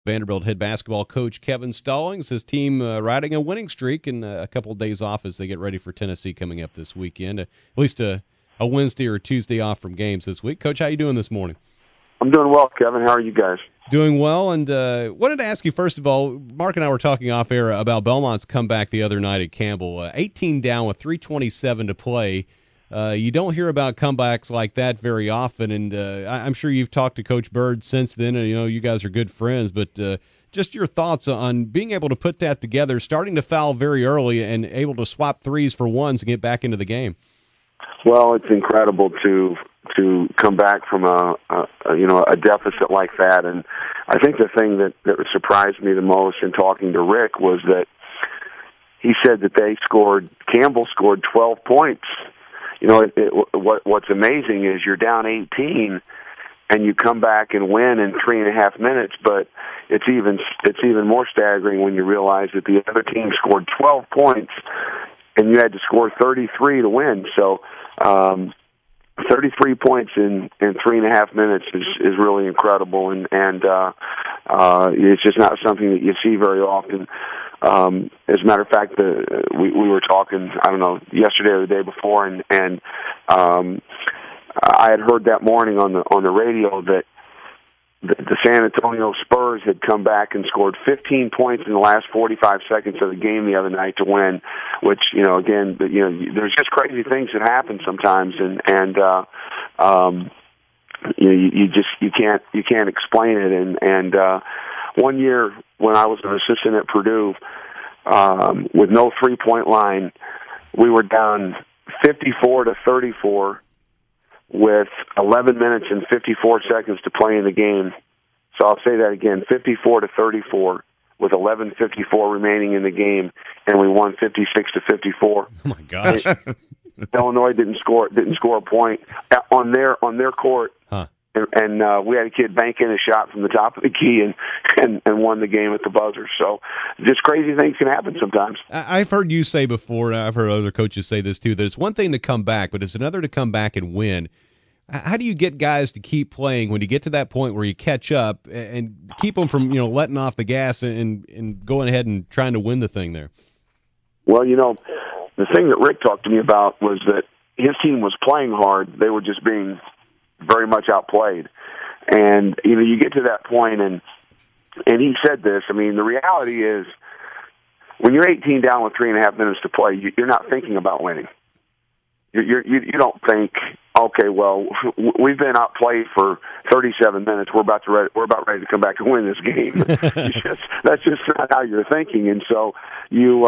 Vanderbilt head basketball coach Kevin Stallings, his team riding a winning streak, and a couple of days off as they get ready for Tennessee coming up this weekend. At least a Wednesday or Tuesday off from games this week. Coach, how you doing this morning? I'm doing well, Kevin. How are you guys? Doing well, and wanted to ask you, first of all, Mark and I were talking off air about Belmont's comeback the other night at Campbell. 18 down with 3:27 to play. You don't hear about comebacks like that very often, and I'm sure you've talked to Coach Bird since then, and you guys are good friends, but just your thoughts on being able to put that together, starting to foul very early and able to swap threes for ones and get back into the game. Well, it's incredible to come back from a deficit like that, and I think the thing that surprised me the most in talking to Rick was that he said that Campbell scored 12 points. What's amazing is you're down 18 and you come back and win in 3.5 minutes, but it's even more staggering when you realize that the other team scored 12 points and you had to score 33 to win. So 33 points in 3.5 minutes is really incredible, and it's just not something that you see very often. As a matter of fact, we were talking, I don't know, yesterday or the day before, and I had heard that morning on the radio that the San Antonio Spurs had come back and scored 15 points in the last 45 seconds of the game the other night to win, which, again, there's just crazy things that happen sometimes, and you can't explain it. And one year when I was an assistant at Purdue, with no 3-point line, we were down 54-34 with 11 minutes and 54 seconds to play in the game. So I'll say that again, 54-34 with 11:54 remaining in the game, and we won 56-54. Oh my gosh! Illinois didn't score a point on their court. Huh. And we had a kid bank in a shot from the top of the key and won the game at the buzzer. So just crazy things can happen sometimes. I've heard you say before, and I've heard other coaches say this too, that it's one thing to come back, but it's another to come back and win. How do you get guys to keep playing when you get to that point where you catch up and keep them from letting off the gas and going ahead and trying to win the thing there? Well, the thing that Rick talked to me about was that his team was playing hard. They were just being very much outplayed. And, you get to that point, and he said this, the reality is when you're 18 down with 3.5 minutes to play, you're not thinking about winning. You don't think, okay, well, we've been outplayed for 37 minutes. We're about ready to come back and win this game. That's just not how you're thinking. And so you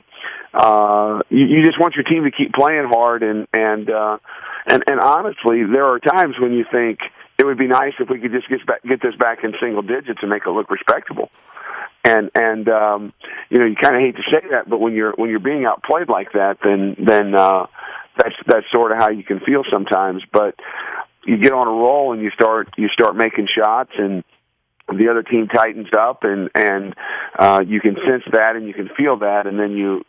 just want your team to keep playing hard. And honestly, there are times when you think it would be nice if we could just get this back in single digits and make it look respectable. And you kind of hate to say that, but when you're being outplayed like that, then that's sort of how you can feel sometimes. But you get on a roll and you start making shots, and the other team tightens up, and you can sense that and you can feel that, and then you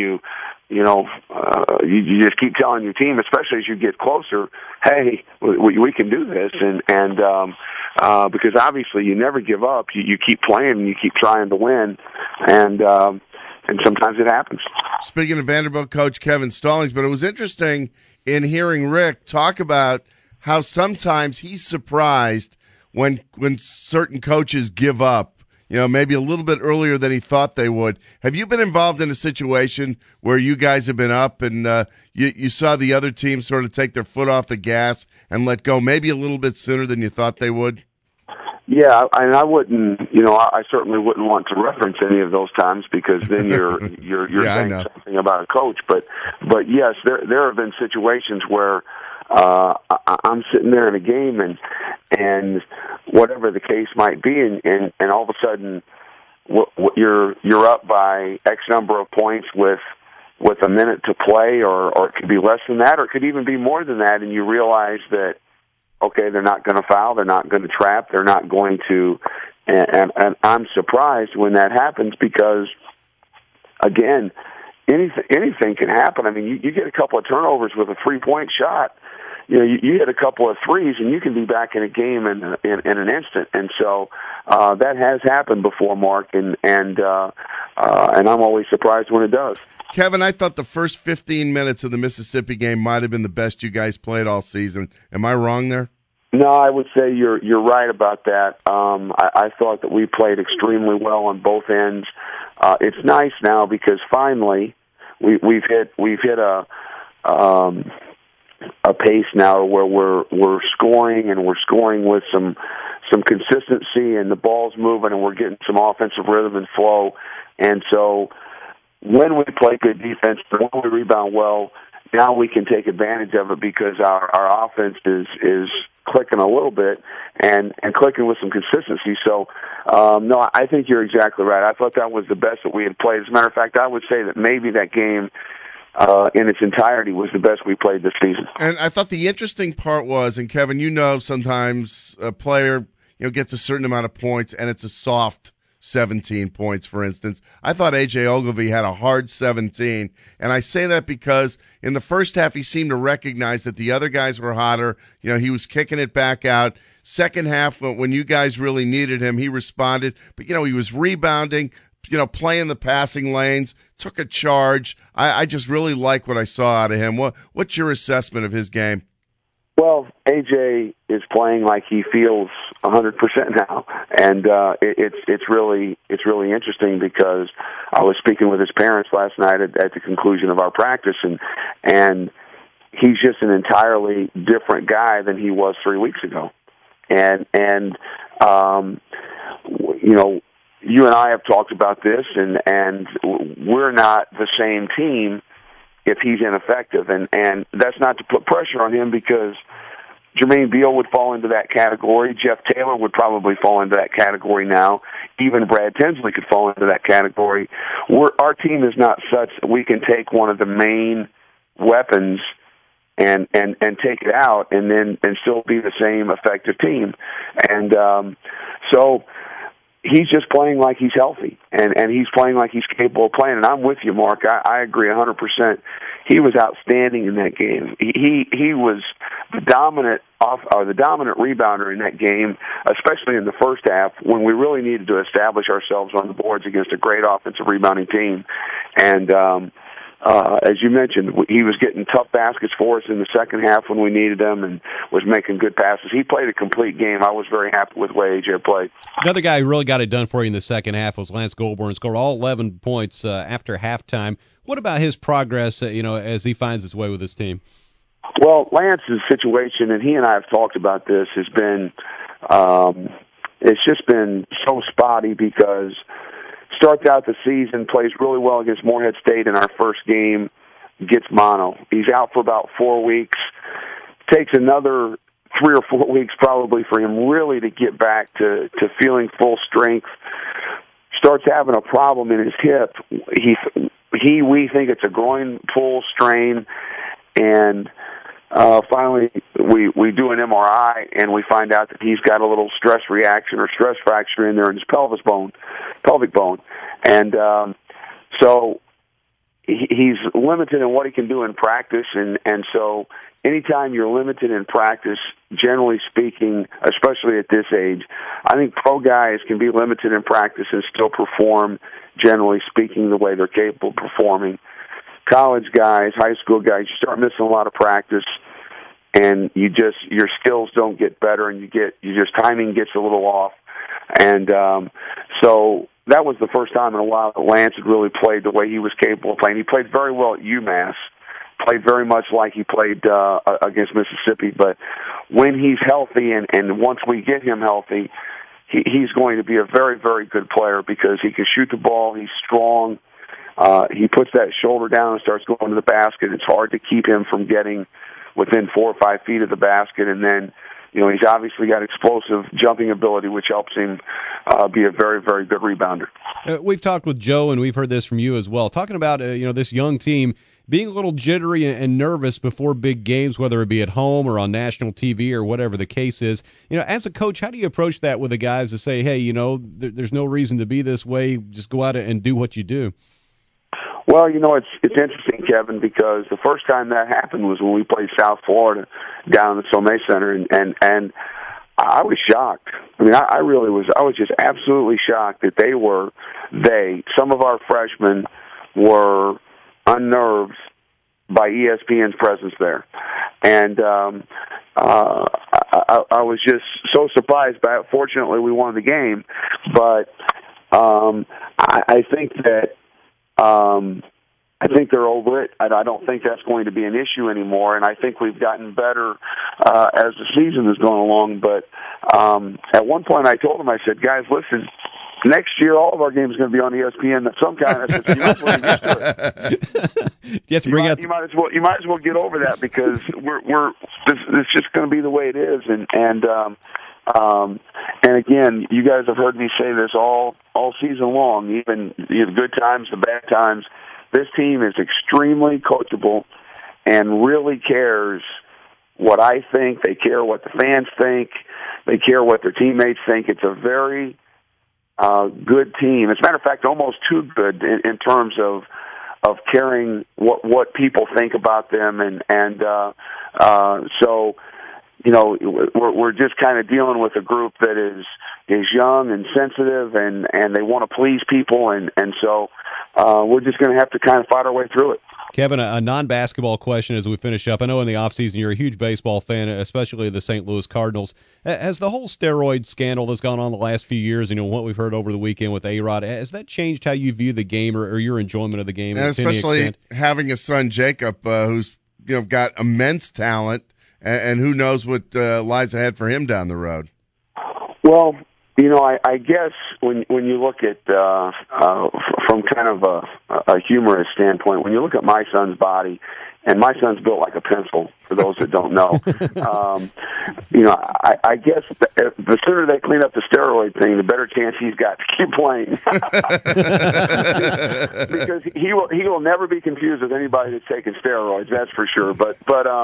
just keep telling your team, especially as you get closer, hey, we can do this, and because obviously you never give up. You keep playing and you keep trying to win, and sometimes it happens. Speaking of Vanderbilt coach Kevin Stallings, but it was interesting in hearing Rick talk about how sometimes he's surprised when certain coaches give up, maybe a little bit earlier than he thought they would. Have you been involved in a situation where you guys have been up and you saw the other team sort of take their foot off the gas and let go maybe a little bit sooner than you thought they would? Yeah, and I wouldn't, I certainly wouldn't want to reference any of those times because then you're saying something about a coach. But yes, there have been situations where I'm sitting there in a game and whatever the case might be, and all of a sudden you're up by X number of points with a minute to play, or it could be less than that, or it could even be more than that, and you realize that, okay, they're not going to foul, they're not going to trap, they're not going to, and I'm surprised when that happens because, again, anything can happen. You get a couple of turnovers with a 3-point shot, you hit a couple of threes and you can be back in a game in an instant. And so that has happened before, Mark, and I'm always surprised when it does. Kevin, I thought the first 15 minutes of the Mississippi game might have been the best you guys played all season. Am I wrong there? No, I would say you're right about that. I thought that we played extremely well on both ends. It's nice now because finally we've hit a pace now where we're scoring, and we're scoring with some consistency, and the ball's moving, and we're getting some offensive rhythm and flow. And so when we play good defense, when we rebound well, now we can take advantage of it because our offense is clicking a little bit and clicking with some consistency. So, no, I think you're exactly right. I thought that was the best that we had played. As a matter of fact, I would say that maybe that game in its entirety was the best we played this season. And I thought the interesting part was, and Kevin, sometimes a player gets a certain amount of points and it's a soft 17 points, for instance. I thought A.J. Ogilvy had a hard 17, and I say that because in the first half he seemed to recognize that the other guys were hotter. He was kicking it back out. Second half, when you guys really needed him, he responded. But, he was rebounding, playing the passing lanes, took a charge. I just really like what I saw out of him. What's your assessment of his game? Well, AJ is playing like he feels 100% now, and it's really interesting because I was speaking with his parents last night at the conclusion of our practice, and he's just an entirely different guy than he was 3 weeks ago, and you and I have talked about this, and we're not the same team if he's ineffective. And that's not to put pressure on him because Jermaine Beal would fall into that category. Jeff Taylor would probably fall into that category now. Even Brad Tinsley could fall into that category. Our team is not such that we can take one of the main weapons and take it out and still be the same effective team. And so he's just playing like he's healthy, and he's playing like he's capable of playing. And I'm with you, Mark. I agree 100%. He was outstanding in that game. He was the dominant rebounder in that game, especially in the first half when we really needed to establish ourselves on the boards against a great offensive rebounding team. And as you mentioned, he was getting tough baskets for us in the second half when we needed them and was making good passes. He played a complete game. I was very happy with the way AJ played. Another guy who really got it done for you in the second half was Lance Goulbourne. Scored all 11 points after halftime. What about his progress, as he finds his way with his team? Well, Lance's situation, and he and I have talked about this, has been it's just been so spotty because starts out the season, plays really well against Morehead State in our first game, gets mono. He's out for about 4 weeks. Takes another 3 or 4 weeks probably for him really to get back to feeling full strength. Starts having a problem in his hip. We think it's a groin pull strain, and finally we do an MRI and we find out that he's got a little stress reaction or stress fracture in there in his pelvic bone, and so he's limited in what he can do in practice, and so anytime you're limited in practice, generally speaking, especially at this age, I think pro guys can be limited in practice and still perform, generally speaking, the way they're capable of performing. College guys, high school guys, you start missing a lot of practice, and your skills don't get better, and your timing gets a little off, and so that was the first time in a while that Lance had really played the way he was capable of playing. He played very well at UMass, played very much like he played against Mississippi, but when he's healthy and once we get him healthy, he's going to be a very, very good player because he can shoot the ball, he's strong, he puts that shoulder down and starts going to the basket. It's hard to keep him from getting within 4 or 5 feet of the basket, and then he's obviously got explosive jumping ability, which helps him be a very, very good rebounder. We've talked with Joe, and we've heard this from you as well, talking about this young team being a little jittery and nervous before big games, whether it be at home or on national TV or whatever the case is. As a coach, how do you approach that with the guys to say, hey, there's no reason to be this way, just go out and do what you do? Well, it's interesting, Kevin, because the first time that happened was when we played South Florida down in the Sommet Center, and I was shocked. I mean, I really was. I was just absolutely shocked that some of our freshmen were unnerved by ESPN's presence there, and I was just so surprised by it. Fortunately, we won the game, but I think that. I think they're over it. I don't think that's going to be an issue anymore, and I think we've gotten better as the season has gone along. But at one point I told them, I said, guys, listen, next year all of our games are going to be on ESPN of some kind. I said, you might as well get used to it. You have to bring out. You might as well get over that, because it's just going to be the way it is. And again, you guys have heard me say this all season long, even the good times, the bad times. This team is extremely coachable and really cares what I think. They care what the fans think. They care what their teammates think. It's a very good team. As a matter of fact, almost too good in terms of caring what people think about them, and so. We're just kind of dealing with a group that is young and sensitive, and they want to please people, and so we're just going to have to kind of fight our way through it. Kevin, a non-basketball question as we finish up. I know in the offseason you're a huge baseball fan, especially the St. Louis Cardinals. Has the whole steroid scandal that's gone on the last few years, what we've heard over the weekend with A-Rod, has that changed how you view the game or your enjoyment of the game? And especially having a son, Jacob, who's got immense talent, and who knows what lies ahead for him down the road? Well, I guess when you look at from kind of a humorous standpoint, when you look at my son's body, and my son's built like a pencil, for those that don't know, I guess the sooner they clean up the steroid thing, the better chance he's got to keep playing. Because he will never be confused with anybody that's taking steroids, that's for sure. But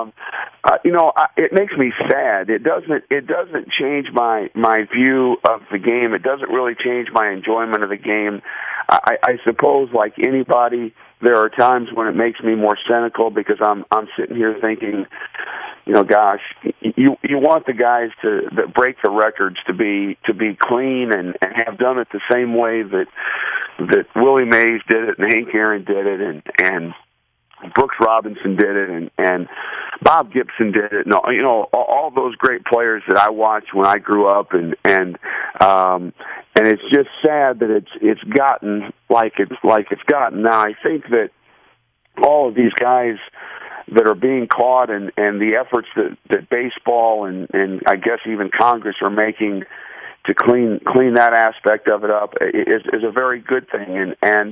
it makes me sad. It doesn't change my view of the game. It doesn't really change my enjoyment of the game. I suppose, like anybody, there are times when it makes me more cynical, because I'm sitting here thinking, gosh, you want the guys that break the records to be clean and have done it the same way that Willie Mays did it, and Hank Aaron did it, and Brooks Robinson did it, and Bob Gibson did it. No, all those great players that I watched when I grew up, and it's just sad that it's gotten like it's gotten now. I think that all of these guys that are being caught, and the efforts that baseball and I guess even Congress are making to clean that aspect of it up is a very good thing, and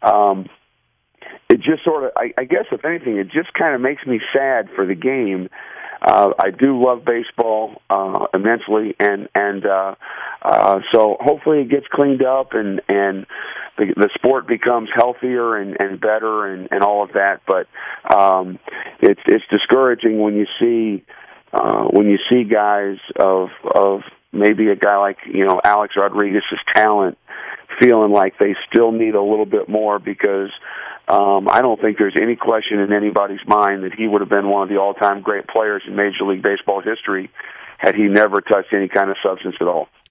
it just sort of, I guess, if anything, it just kind of makes me sad for the game. I do love baseball immensely, and so hopefully it gets cleaned up, and the sport becomes healthier and better and all of that. But it's discouraging when you see guys of maybe a guy like Alex Rodriguez's talent feeling like they still need a little bit more, because I don't think there's any question in anybody's mind that he would have been one of the all-time great players in Major League Baseball history had he never touched any kind of substance at all.